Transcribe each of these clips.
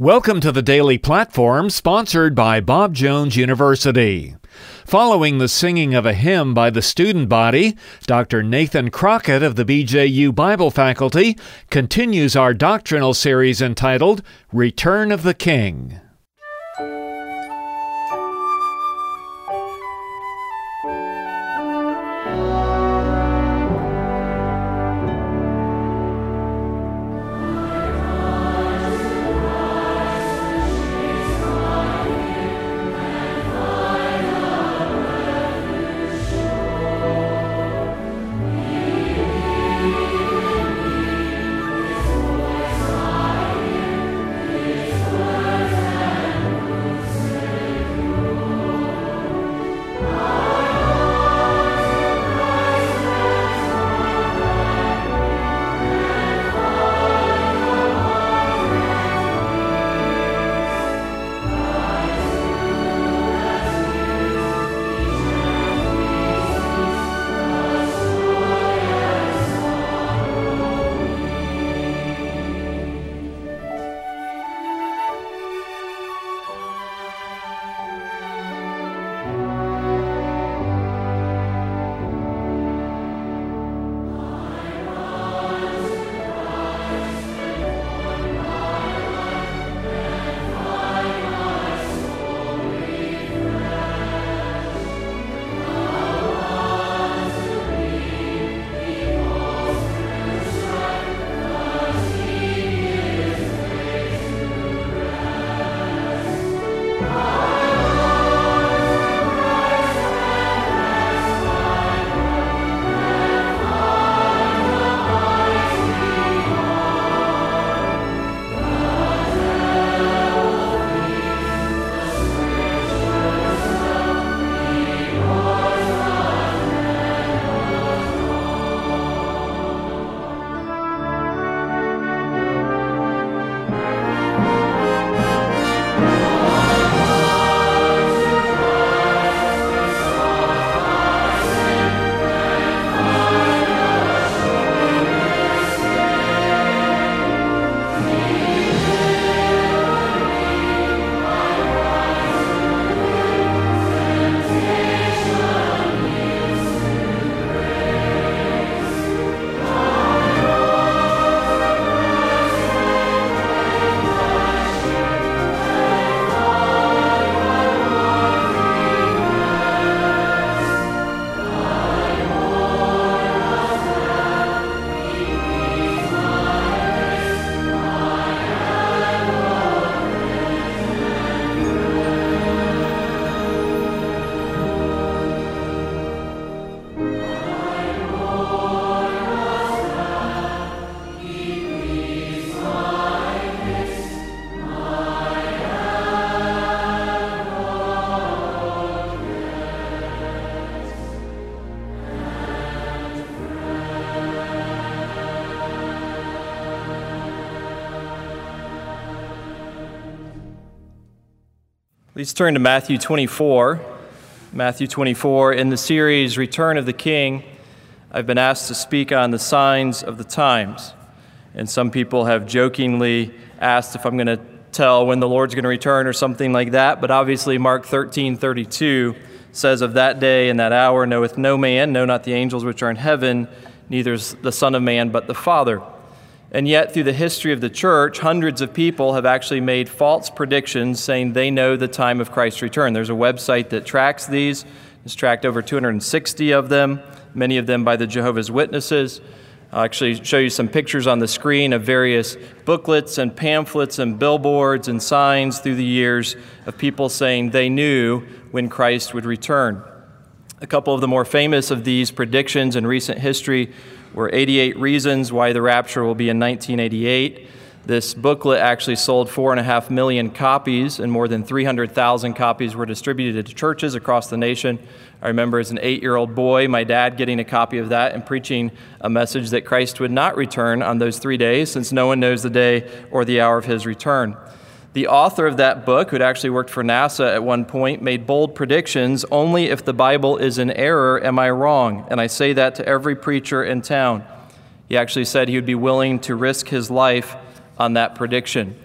Welcome to the Daily Platform, sponsored by Bob Jones University. Following the singing of a hymn by the student body, Dr. Nathan Crockett of the BJU Bible faculty continues our doctrinal series entitled Return of the King. Please turn to Matthew 24. Matthew 24. In the series Return of the King, I've been asked to speak on the signs of the times. And some people have jokingly asked if I'm going to tell when the Lord's going to return or something like that. But obviously Mark 13:32 says, "Of that day and that hour knoweth no man, no, not the angels which are in heaven, neither the Son of Man, but the Father." And yet, through the history of the church, hundreds of people have actually made false predictions saying they know the time of Christ's return. There's a website that tracks these. It's tracked over 260 of them, many of them by the Jehovah's Witnesses. I'll actually show you some pictures on the screen of various booklets and pamphlets and billboards and signs through the years of people saying they knew when Christ would return. A couple of the more famous of these predictions in recent history were 88 Reasons Why the Rapture Will Be in 1988. This booklet actually sold 4.5 million copies, and more than 300,000 copies were distributed to churches across the nation. I remember as an 8-year-old boy, my dad getting a copy of that and preaching a message that Christ would not return on those 3 days, since no one knows the day or the hour of his return. The author of that book, who had actually worked for NASA at one point, made bold predictions: only if the Bible is in error am I wrong. And I say that to every preacher in town. He actually said he would be willing to risk his life on that prediction.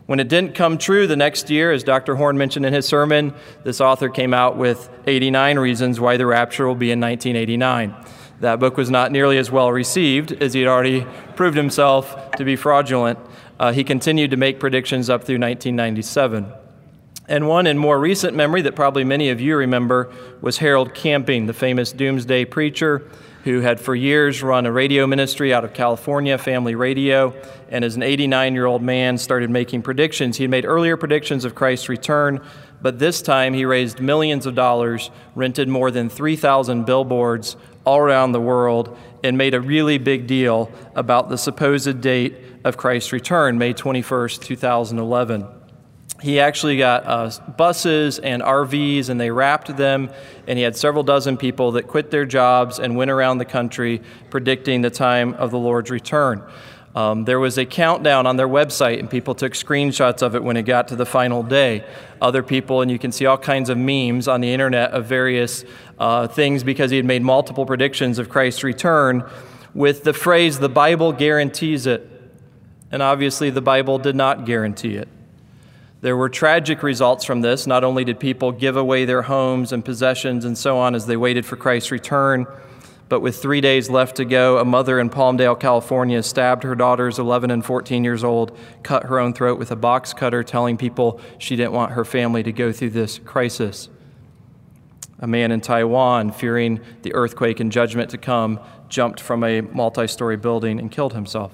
When it didn't come true the next year, as Dr. Horn mentioned in his sermon, this author came out with 89 reasons why the rapture will be in 1989. That book was not nearly as well received, as he had already proved himself to be fraudulent. He continued to make predictions up through 1997. And one in more recent memory that probably many of you remember was Harold Camping, the famous doomsday preacher who had for years run a radio ministry out of California, Family Radio, and as an 89-year-old man started making predictions. He had made earlier predictions of Christ's return, but this time he raised millions of dollars, rented more than 3,000 billboards all around the world, and made a really big deal about the supposed date of Christ's return, May 21st, 2011. He actually got buses and RVs, and they wrapped them, and he had several dozen people that quit their jobs and went around the country predicting the time of the Lord's return. There was a countdown on their website, and people took screenshots of it when it got to the final day. Other people, and you can see all kinds of memes on the internet of various things because he had made multiple predictions of Christ's return with the phrase, "The Bible guarantees it." And obviously the Bible did not guarantee it. There were tragic results from this. Not only did people give away their homes and possessions and so on as they waited for Christ's return, but with 3 days left to go, a mother in Palmdale, California, stabbed her daughters, 11 and 14 years old, cut her own throat with a box cutter, telling people she didn't want her family to go through this crisis. A man in Taiwan, fearing the earthquake and judgment to come, jumped from a multi-story building and killed himself.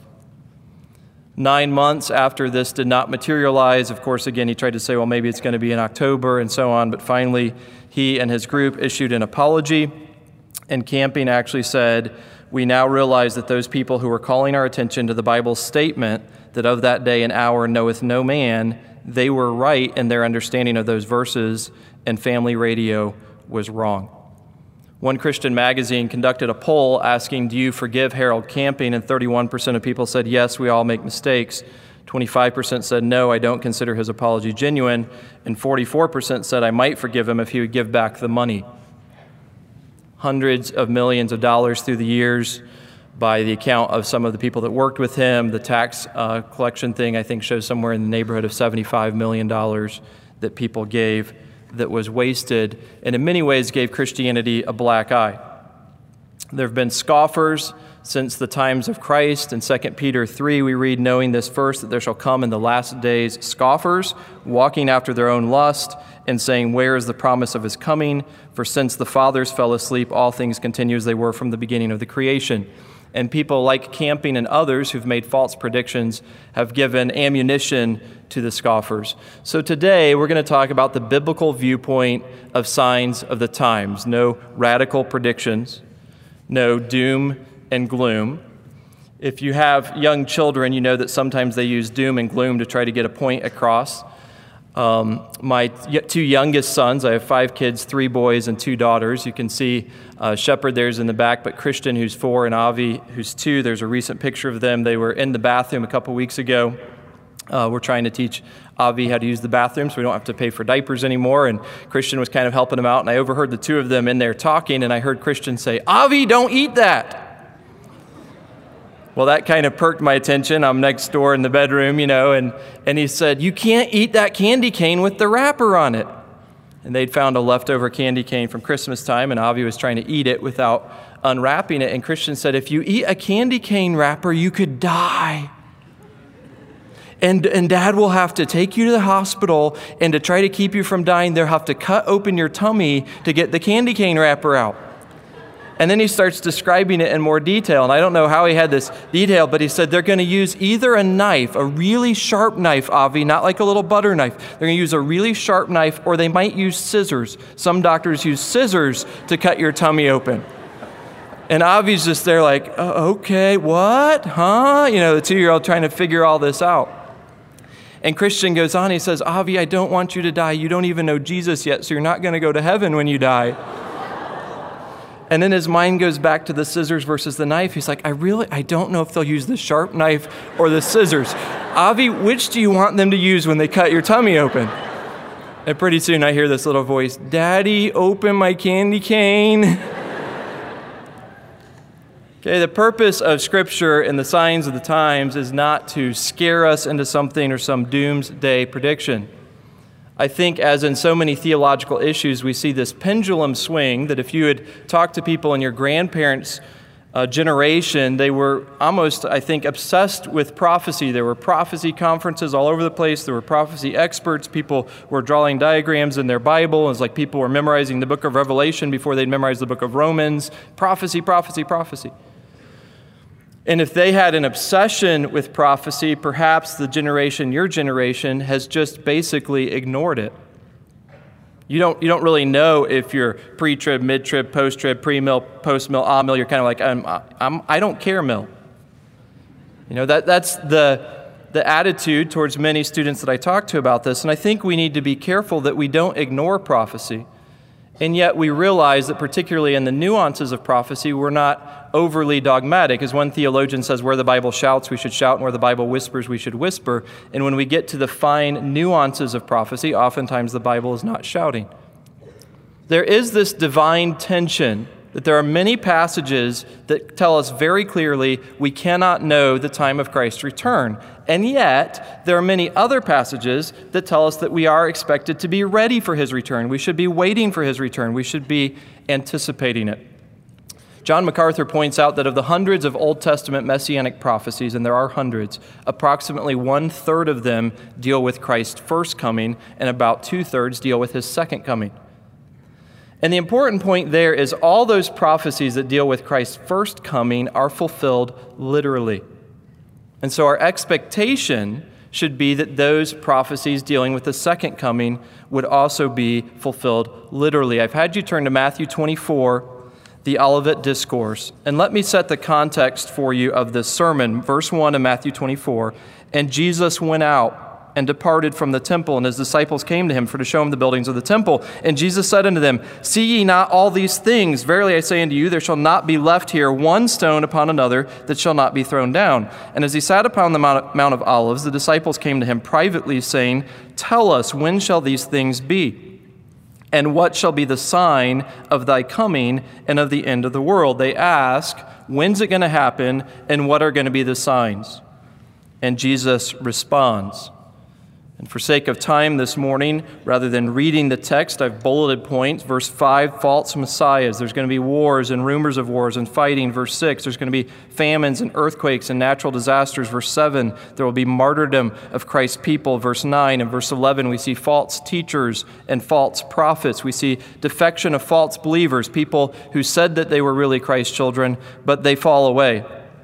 9 months after this did not materialize, of course, again, he tried to say, well, maybe it's going to be in October and so on, but finally he and his group issued an apology, and Camping actually said, "We now realize that those people who were calling our attention to the Bible's statement that of that day and hour knoweth no man, they were right in their understanding of those verses, and Family Radio was wrong." One Christian magazine conducted a poll asking, "Do you forgive Harold Camping?" And 31% of people said, "Yes, we all make mistakes." 25% said, "No, I don't consider his apology genuine." And 44% said, "I might forgive him if he would give back the money." Hundreds of millions of dollars through the years, by the account of some of the people that worked with him. The tax collection thing, I think, shows somewhere in the neighborhood of $75 million that people gave, that was wasted, and in many ways gave Christianity a black eye. There have been scoffers since the times of Christ. In 2 Peter 3, we read, "Knowing this first, that there shall come in the last days scoffers, walking after their own lust, and saying, where is the promise of his coming? For since the fathers fell asleep, all things continue as they were from the beginning of the creation." And people like Camping and others who've made false predictions have given ammunition to the scoffers. So today we're going to talk about the biblical viewpoint of signs of the times. No radical predictions, no doom and gloom. If you have young children, you know that sometimes they use doom and gloom to try to get a point across. My two youngest sons, I have 5 kids, 3 boys and 2 daughters. You can see Shepherd there's in the back, but Christian, who's 4, and Avi, who's 2, there's a recent picture of them. They were in the bathroom a couple weeks ago. We're trying to teach Avi how to use the bathroom so we don't have to pay for diapers anymore, and Christian was kind of helping him out, and I overheard the 2 of them in there talking, and I heard Christian say, "Avi, don't eat that." Well, that kind of perked my attention. I'm next door in the bedroom, and he said, "You can't eat that candy cane with the wrapper on it." And they'd found a leftover candy cane from Christmas time, and Avi was trying to eat it without unwrapping it. And Christian said, "If you eat a candy cane wrapper, you could die. And Dad will have to take you to the hospital, and to try to keep you from dying, they'll have to cut open your tummy to get the candy cane wrapper out." And then he starts describing it in more detail. And I don't know how he had this detail, but he said they're going to use either a knife, a really sharp knife, Avi, not like a little butter knife. They're going to use a really sharp knife, or they might use scissors. Some doctors use scissors to cut your tummy open. And Avi's just there like, okay, what? Huh? The 2-year-old trying to figure all this out. And Christian goes on, he says, "Avi, I don't want you to die. You don't even know Jesus yet, so you're not going to go to heaven when you die." And then his mind goes back to the scissors versus the knife. He's like, I don't know if they'll use the sharp knife or the scissors. Avi, which do you want them to use when they cut your tummy open? And pretty soon I hear this little voice, "Daddy, open my candy cane." Okay, the purpose of Scripture and the signs of the times is not to scare us into something or some doomsday prediction. I think, as in so many theological issues, we see this pendulum swing that if you had talked to people in your grandparents' generation, they were almost, I think, obsessed with prophecy. There were prophecy conferences all over the place. There were prophecy experts. People were drawing diagrams in their Bible. It was like people were memorizing the book of Revelation before they'd memorized the book of Romans. Prophecy, prophecy, prophecy. And if they had an obsession with prophecy, perhaps the generation, your generation, has just basically ignored it. You don't really know if you're pre-trib, mid-trib, post-trib, pre-mill, post-mill, ah-mill. You're kind of like, I don't care, mill. You know, that's the attitude towards many students that I talk to about this. And I think we need to be careful that we don't ignore prophecy. And yet we realize that particularly in the nuances of prophecy, we're not overly dogmatic. As one theologian says, where the Bible shouts, we should shout, and where the Bible whispers, we should whisper. And when we get to the fine nuances of prophecy, oftentimes the Bible is not shouting. There is this divine tension that there are many passages that tell us very clearly we cannot know the time of Christ's return. And yet, there are many other passages that tell us that we are expected to be ready for his return. We should be waiting for his return. We should be anticipating it. John MacArthur points out that of the hundreds of Old Testament messianic prophecies, and there are hundreds, approximately 1/3 of them deal with Christ's first coming, and about 2/3 deal with his second coming. And the important point there is all those prophecies that deal with Christ's first coming are fulfilled literally. And so our expectation should be that those prophecies dealing with the second coming would also be fulfilled literally. I've had you turn to Matthew 24, the Olivet Discourse. And let me set the context for you of this sermon. Verse 1 of Matthew 24, "And Jesus went out and departed from the temple, and his disciples came to him for to show him the buildings of the temple. And Jesus said unto them, See ye not all these things? Verily I say unto you, there shall not be left here one stone upon another that shall not be thrown down. And as he sat upon the Mount of Olives, the disciples came to him privately, saying, Tell us, when shall these things be? And what shall be the sign of thy coming and of the end of the world?" They ask, when's it going to happen, and what are going to be the signs? And Jesus responds. And for sake of time this morning, rather than reading the text, I've bulleted points. Verse 5, false messiahs. There's going to be wars and rumors of wars and fighting. Verse 6, there's going to be famines and earthquakes and natural disasters. Verse 7, there will be martyrdom of Christ's people. Verse 9 and verse 11, we see false teachers and false prophets. We see defection of false believers, people who said that they were really Christ's children, but they fall away.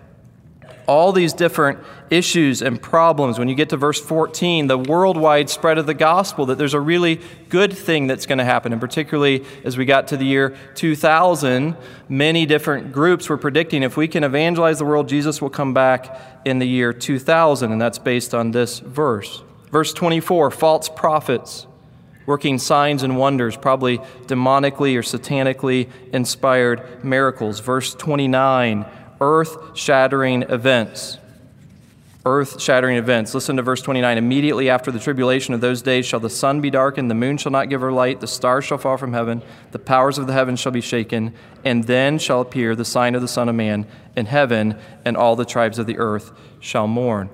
All these different issues and problems. When you get to verse 14, the worldwide spread of the gospel, that there's a really good thing that's going to happen. And particularly as we got to the year 2000, many different groups were predicting if we can evangelize the world, Jesus will come back in the year 2000. And that's based on this verse. Verse 24, false prophets working signs and wonders, probably demonically or satanically inspired miracles. Verse 29, earth-shattering events. Earth-shattering events. Listen to verse 29. "Immediately after the tribulation of those days shall the sun be darkened, the moon shall not give her light, the stars shall fall from heaven, the powers of the heavens shall be shaken, and then shall appear the sign of the Son of Man in heaven, and all the tribes of the earth shall mourn."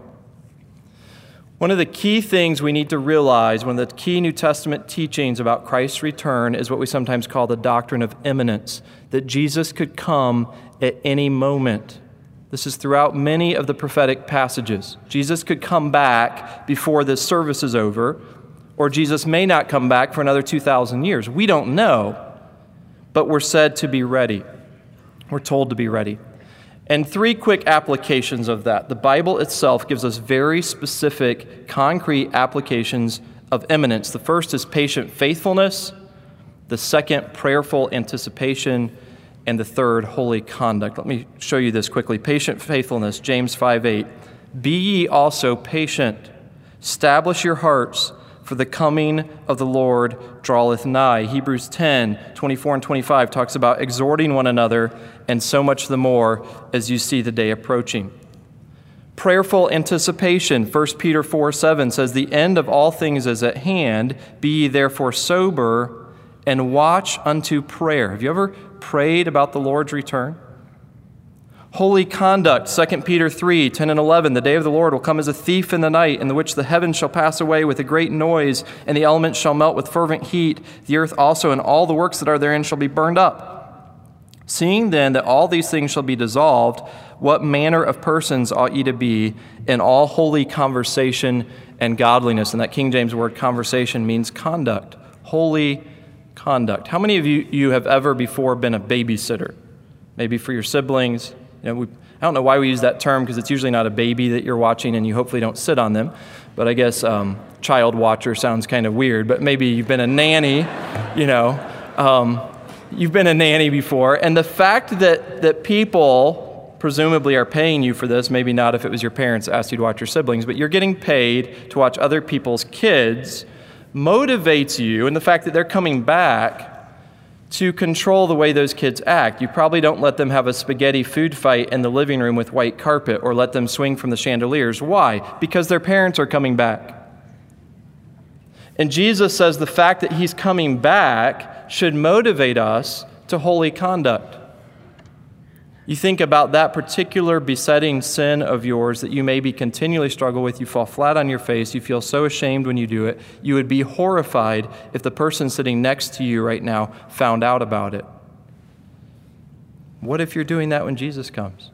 One of the key things we need to realize, one of the key New Testament teachings about Christ's return is what we sometimes call the doctrine of imminence, that Jesus could come at any moment. This is throughout many of the prophetic passages. Jesus could come back before this service is over, or Jesus may not come back for another 2,000 years. We don't know, but we're said to be ready. We're told to be ready. And three quick applications of that. The Bible itself gives us very specific, concrete applications of imminence. The first is patient faithfulness. The second, prayerful anticipation. And the third, holy conduct. Let me show you this quickly. Patient faithfulness, James 5:8. "Be ye also patient. Establish your hearts, for the coming of the Lord draweth nigh." Hebrews 10:24 and 25 talks about exhorting one another, and so much the more as you see the day approaching. Prayerful anticipation, 1 Peter 4:7 says, "The end of all things is at hand. Be ye therefore sober, and watch unto prayer." Have you ever prayed about the Lord's return? Holy conduct, 2 Peter 3, 10 and 11. The day of the Lord will come as a thief in the night, in which the heavens shall pass away with a great noise, and the elements shall melt with fervent heat. The earth also and all the works that are therein shall be burned up. Seeing then that all these things shall be dissolved, what manner of persons ought ye to be in all holy conversation and godliness? And that King James word conversation means conduct, holy conduct. How many of you have ever before been a babysitter? Maybe for your siblings. I don't know why we use that term, because it's usually not a baby that you're watching and you hopefully don't sit on them. But I guess child watcher sounds kind of weird. But maybe you've been a nanny, you've been a nanny before. And the fact that people presumably are paying you for this, maybe not if it was your parents that asked you to watch your siblings, but you're getting paid to watch other people's kids, motivates you, and the fact that they're coming back to control the way those kids act. You probably don't let them have a spaghetti food fight in the living room with white carpet or let them swing from the chandeliers. Why? Because their parents are coming back. And Jesus says the fact that he's coming back should motivate us to holy conduct. You think about that particular besetting sin of yours that you maybe continually struggle with. You fall flat on your face. You feel so ashamed when you do it. You would be horrified if the person sitting next to you right now found out about it. What if you're doing that when Jesus comes?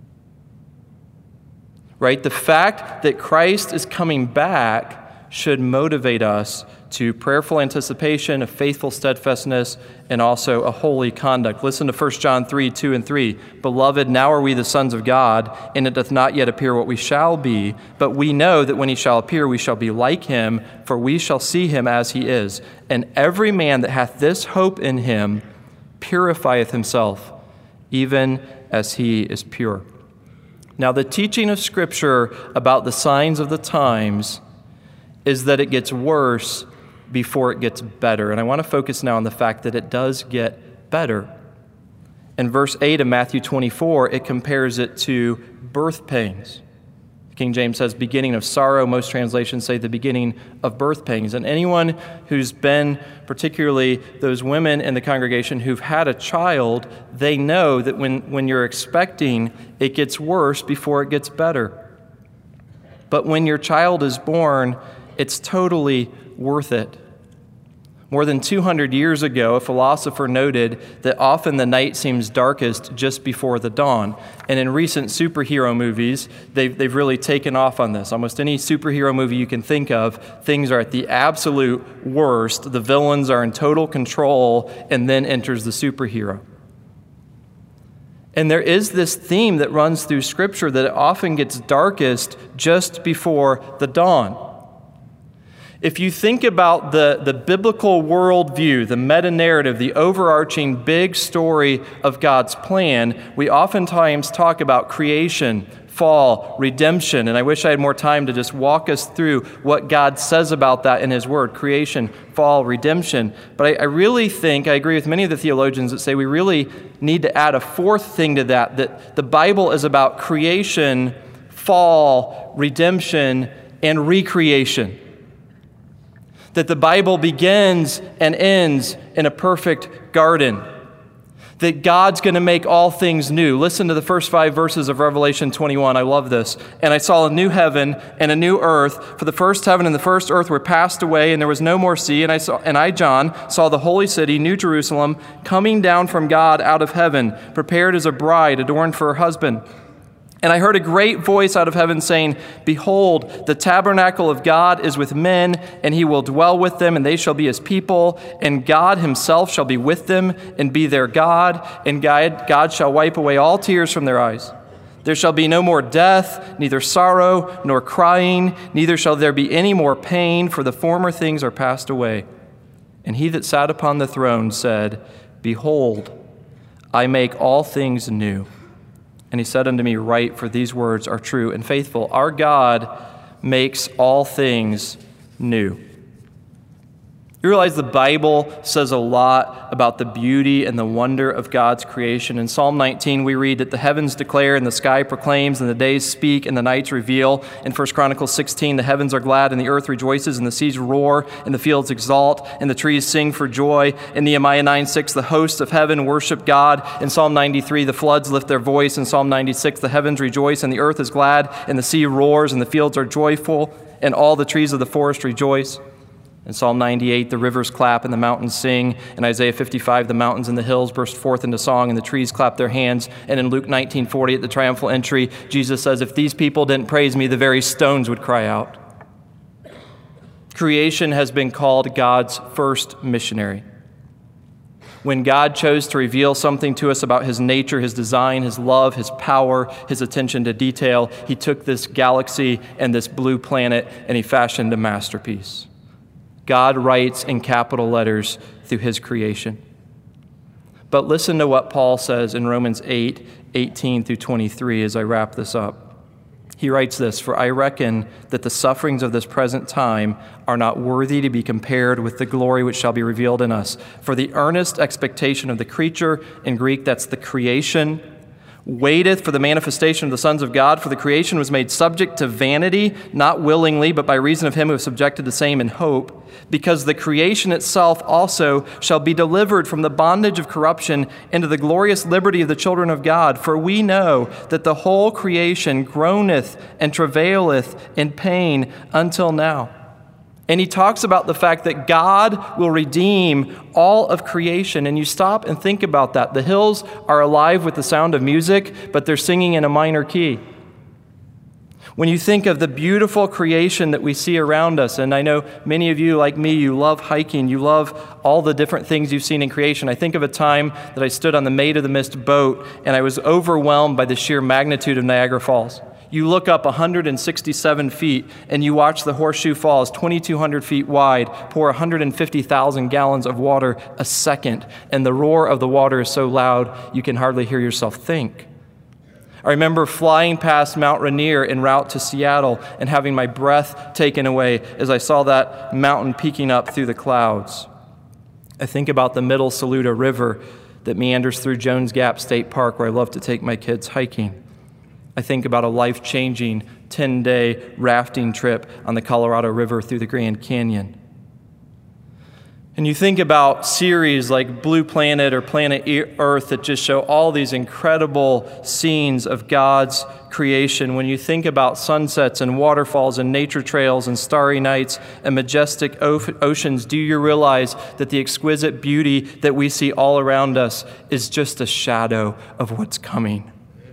Right? The fact that Christ is coming back should motivate us to prayerful anticipation, a faithful steadfastness, and also a holy conduct. Listen to 1 John 3, 2 and 3. Beloved, now are we the sons of God, and it doth not yet appear what we shall be, but we know that when he shall appear, we shall be like him, for we shall see him as he is. And every man that hath this hope in him purifieth himself, even as he is pure. Now, the teaching of Scripture about the signs of the times is that it gets worse before it gets better. And I want to focus now on the fact that it does get better. In verse 8 of Matthew 24, it compares it to birth pains. King James says beginning of sorrow. Most translations say the beginning of birth pains. And anyone who's been, particularly those women in the congregation who've had a child, they know that when you're expecting, it gets worse before it gets better. But when your child is born, it's totally worth it. More than 200 years ago, a philosopher noted that often the night seems darkest just before the dawn. And in recent superhero movies, they've really taken off on this. Almost any superhero movie you can think of, things are at the absolute worst. The villains are in total control, and then enters the superhero. And there is this theme that runs through Scripture that it often gets darkest just before the dawn. If you think about the biblical worldview, the meta-narrative, the overarching big story of God's plan, we oftentimes talk about creation, fall, redemption, and I wish I had more time to just walk us through what God says about that in His Word, creation, fall, redemption. But I really think, I agree with many of the theologians that say we really need to add a fourth thing to that the Bible is about creation, fall, redemption, and recreation. That the Bible begins and ends in a perfect garden. That God's going to make all things new. Listen to the first 5 verses of Revelation 21. I love this. And I saw a new heaven and a new earth, for the first heaven and the first earth were passed away, and there was no more sea. And I, John, saw the holy city, New Jerusalem, coming down from God out of heaven, prepared as a bride adorned for her husband. And I heard a great voice out of heaven saying, Behold, the tabernacle of God is with men, and he will dwell with them, and they shall be his people, and God himself shall be with them and be their God, and God shall wipe away all tears from their eyes. There shall be no more death, neither sorrow nor crying, neither shall there be any more pain, for the former things are passed away. And he that sat upon the throne said, Behold, I make all things new. And he said unto me, Write, for these words are true and faithful. Our God makes all things new. You realize the Bible says a lot about the beauty and the wonder of God's creation. In Psalm 19, we read that the heavens declare and the sky proclaims and the days speak and the nights reveal. In 1 Chronicles 16, the heavens are glad and the earth rejoices and the seas roar and the fields exalt and the trees sing for joy. In Nehemiah 9:6, the hosts of heaven worship God. In Psalm 93, the floods lift their voice. In Psalm 96, the heavens rejoice and the earth is glad and the sea roars and the fields are joyful and all the trees of the forest rejoice. In Psalm 98, the rivers clap and the mountains sing. In Isaiah 55, the mountains and the hills burst forth into song and the trees clap their hands. And in Luke 19:40, at the triumphal entry, Jesus says, if these people didn't praise me, the very stones would cry out. Creation has been called God's first missionary. When God chose to reveal something to us about his nature, his design, his love, his power, his attention to detail, he took this galaxy and this blue planet and he fashioned a masterpiece. God writes in capital letters through his creation. But listen to what Paul says in Romans 8:18 through 23 as I wrap this up. He writes this, for I reckon that the sufferings of this present time are not worthy to be compared with the glory which shall be revealed in us. For the earnest expectation of the creature, in Greek that's the creation, waiteth for the manifestation of the sons of God, for the creation was made subject to vanity, not willingly, but by reason of him who has subjected the same in hope, because the creation itself also shall be delivered from the bondage of corruption into the glorious liberty of the children of God. For we know that the whole creation groaneth and travaileth in pain until now. And he talks about the fact that God will redeem all of creation. And you stop and think about that. The hills are alive with the sound of music, but they're singing in a minor key. When you think of the beautiful creation that we see around us, and I know many of you, like me, you love hiking, you love all the different things you've seen in creation. I think of a time that I stood on the Maid of the Mist boat, and I was overwhelmed by the sheer magnitude of Niagara Falls. You look up 167 feet and you watch the Horseshoe Falls, 2,200 feet wide, pour 150,000 gallons of water a second. And the roar of the water is so loud you can hardly hear yourself think. I remember flying past Mount Rainier en route to Seattle and having my breath taken away as I saw that mountain peeking up through the clouds. I think about the Middle Saluda River that meanders through Jones Gap State Park where I love to take my kids hiking. I think about a life-changing 10-day rafting trip on the Colorado River through the Grand Canyon. And you think about series like Blue Planet or Planet Earth that just show all these incredible scenes of God's creation. When you think about sunsets and waterfalls and nature trails and starry nights and majestic oceans, do you realize that the exquisite beauty that we see all around us is just a shadow of what's coming?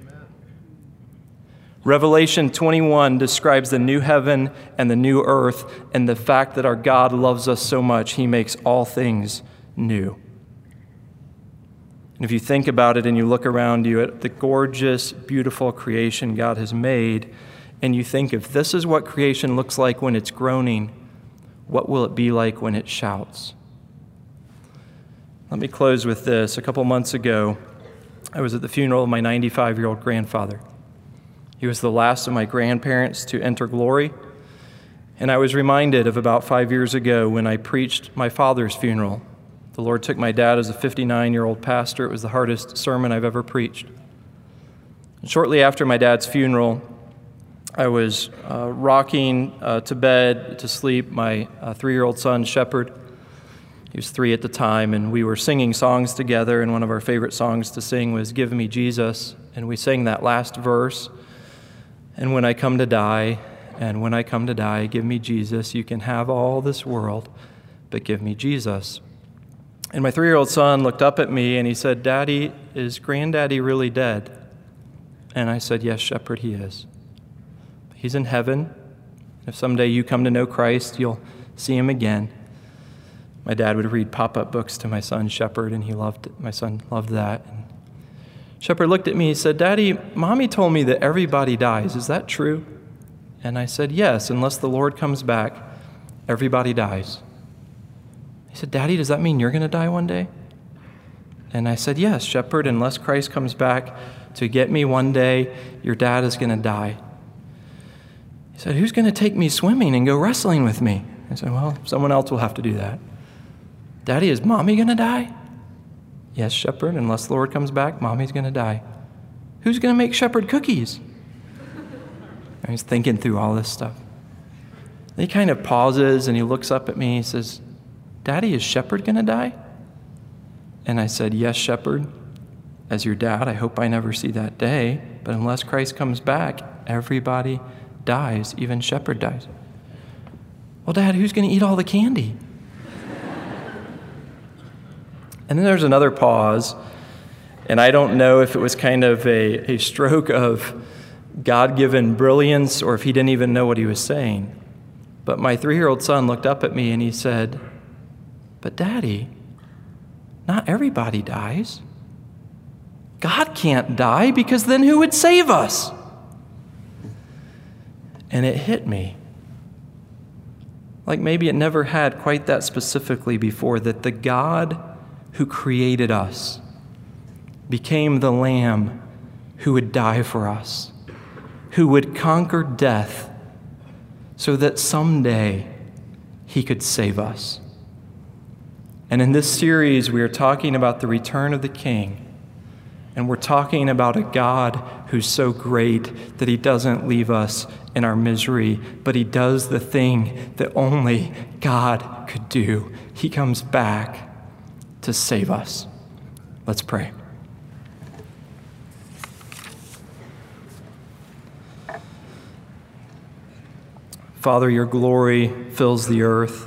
Revelation 21 describes the new heaven and the new earth and the fact that our God loves us so much, he makes all things new. And if you think about it and you look around you at the gorgeous, beautiful creation God has made, and you think if this is what creation looks like when it's groaning, what will it be like when it shouts? Let me close with this. A couple months ago, I was at the funeral of my 95-year-old grandfather. He was the last of my grandparents to enter glory. And I was reminded of about 5 years ago when I preached my father's funeral. The Lord took my dad as a 59-year-old pastor. It was the hardest sermon I've ever preached. And shortly after my dad's funeral, I was rocking to bed, to sleep, my 3-year-old son, Shepherd. He was 3 at the time, and we were singing songs together, and one of our favorite songs to sing was Give Me Jesus. And we sang that last verse. And when I come to die, and when I come to die, give me Jesus. You can have all this world, but give me Jesus. And my 3-year-old son looked up at me and he said, Daddy, is Granddaddy really dead? And I said, yes, Shepherd, he is. He's in heaven. If someday you come to know Christ, you'll see him again. My dad would read pop-up books to my son, Shepherd, and my son loved that. And Shepherd looked at me and said, Daddy, Mommy told me that everybody dies. Is that true? And I said, yes, unless the Lord comes back, everybody dies. He said, Daddy, does that mean you're going to die one day? And I said, yes, Shepherd, unless Christ comes back to get me one day, your dad is going to die. He said, who's going to take me swimming and go wrestling with me? I said, well, someone else will have to do that. Daddy, is Mommy going to die? Yes, Shepherd, unless the Lord comes back, Mommy's going to die. Who's going to make Shepherd cookies? And he's thinking through all this stuff. Then he kind of pauses and he looks up at me. He says, Daddy, is Shepherd going to die? And I said, yes, Shepherd. As your dad, I hope I never see that day. But unless Christ comes back, everybody dies. Even Shepherd dies. Well, Dad, who's going to eat all the candy? And then there's another pause. And I don't know if it was kind of a stroke of God-given brilliance or if he didn't even know what he was saying. But my 3-year-old son looked up at me and he said, but Daddy, not everybody dies. God can't die because then who would save us? And it hit me. Like maybe it never had quite that specifically before, that the God who created us became the Lamb who would die for us, who would conquer death so that someday he could save us. And in this series, we are talking about the return of the King. And we're talking about a God who's so great that he doesn't leave us in our misery, but he does the thing that only God could do. He comes back to save us. Let's pray. Father, your glory fills the earth.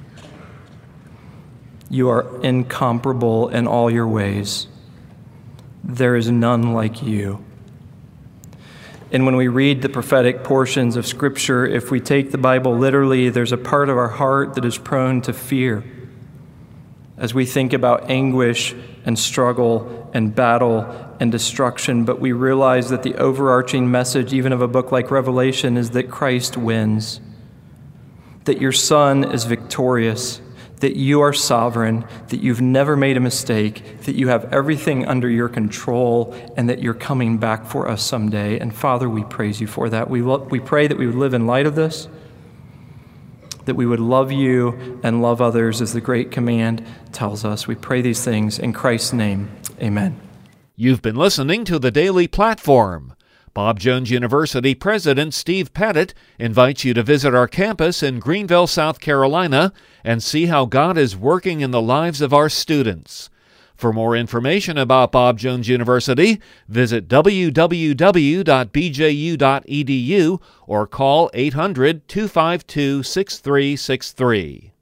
You are incomparable in all your ways. There is none like you. And when we read the prophetic portions of Scripture, if we take the Bible literally, there's a part of our heart that is prone to fear as we think about anguish and struggle and battle and destruction. But we realize that the overarching message, even of a book like Revelation, is that Christ wins, that your Son is victorious, that you are sovereign, that you've never made a mistake, that you have everything under your control, and that you're coming back for us someday. And Father, we praise you for that. We pray that we would live in light of this, that we would love you and love others as the great command tells us. We pray these things in Christ's name. Amen. You've been listening to The Daily Platform. Bob Jones University President Steve Pettit invites you to visit our campus in Greenville, South Carolina, and see how God is working in the lives of our students. For more information about Bob Jones University, visit www.bju.edu or call 800-252-6363.